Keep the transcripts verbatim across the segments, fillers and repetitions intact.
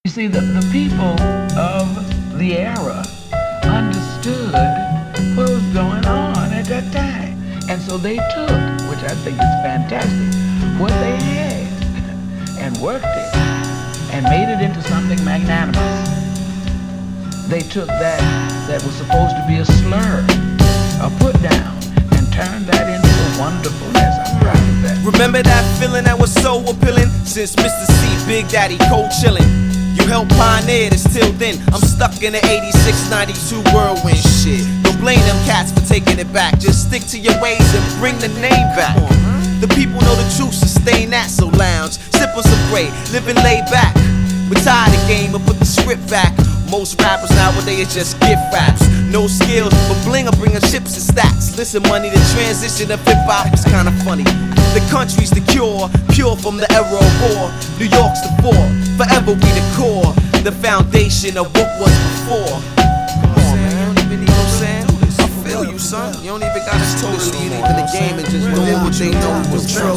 You see, the, the people of the era understood what was going on at that time. And so they took, which I think is fantastic, what they had and worked it and made it into something magnanimous. They took that that was supposed to be a slur, a put down, and turned that into a wonderfulness. I'm proud of that. Remember that feeling that was so appealing? Since Mister C, Big Daddy, cold chillin'. You helped pioneer this till then. I'm stuck in the eighty-six ninety-two whirlwind shit. Don't blame them cats for taking it back. Just stick to your ways and bring the name back. The people know the truth, sustain that, so lounge. Sip on some gray, living laid back. Retire the game and put the script back. Most rappers nowadays just gift raps. No skills, but bling or bringing chips and stacks. Listen, money, the transition of hip hop is kinda funny. The country's the cure, pure from the era of war. New York's the fort, forever we the core. The foundation of what was before. Come on, man, you don't even need no saying. I feel you, son. You don't even gotta totally leave in the game and just do what they know was true.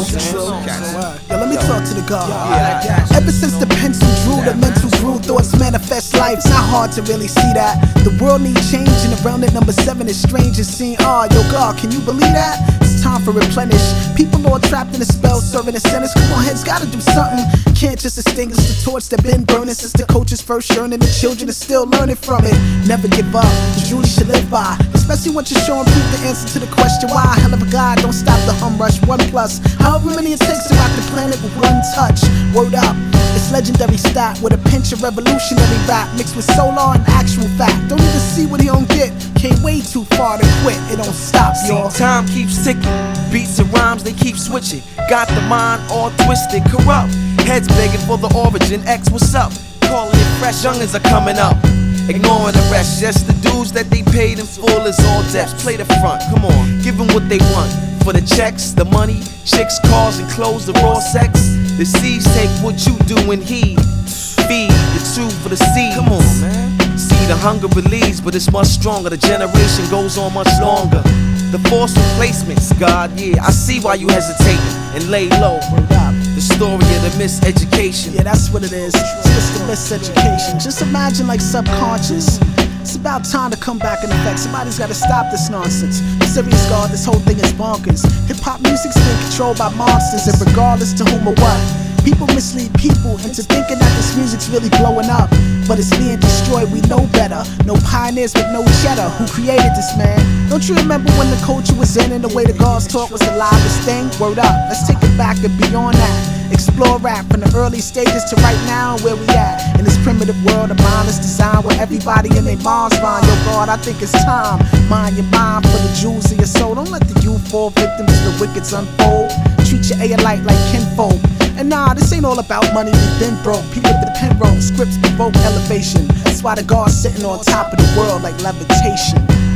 Yo, let me talk to the God. Yeah, ever since the pencil drew, the mental grew, thoughts manifest life. It's not hard to really see that. The world needs change, and around at number seven is strange and seeing, ah, yo, God, can you believe that? It's time for replenish. People all trapped in a spell, serving a sentence. Come on, heads gotta do something. Can't just extinguish the torch that been burning since the coaches first yearning. The children are still learning from it. Never give up, the Julie should live by. Especially once you're showing proof the answer to the question why. Hell of a God, don't stop the hum rush. One plus, however many it takes to rock the planet with one touch. Word up, it's legendary stat with a pinch of revolutionary rap mixed with solar and actual fact. Don't even see what he don't get. Came way too far to quit. It don't stop, y'all. See, time keeps ticking. Beats and rhymes, they keep switching. Got the mind all twisted, corrupt. Heads begging for the origin. X, what's up? Calling it fresh, youngins are coming up. Ignoring the rest, just the dues that they paid in full is all debts. Play the front, come on, give them what they want. For the checks, the money, chicks, cars, and clothes, the raw sex. The seeds take what you do and heed. Feed the two for the seed. Come on, man. See, the hunger relieves, but it's much stronger. The generation goes on much longer. The forced replacements, God, yeah, I see why you hesitating and lay low. The story of the miseducation. Yeah, that's what it is. It's just the miseducation. Just imagine like subconscious. It's about time to come back in effect. Somebody's gotta stop this nonsense. Serious God, this whole thing is bonkers. Hip-hop music's been controlled by monsters, and regardless to whom or what, people mislead people into thinking that this music's really blowing up. But it's being destroyed, we know better. No pioneers with no cheddar. Who created this, man? Don't you remember when the culture was in and the way the gods talk was the livest thing? Word up, let's take it back and beyond that. Explore rap from the early stages to right now where we at. In this primitive world of mindless design where everybody in their mom's mind. Yo, God, I think it's time. Mind your mind for the jewels of your soul. Don't let the youth fall victim to the wicked's unfold. Treat your A-alike like kinfolk. And nah, this ain't all about money, we've been broke. People with the pen roll, scripts provoke elevation. That's why the God's sitting on top of the world like levitation.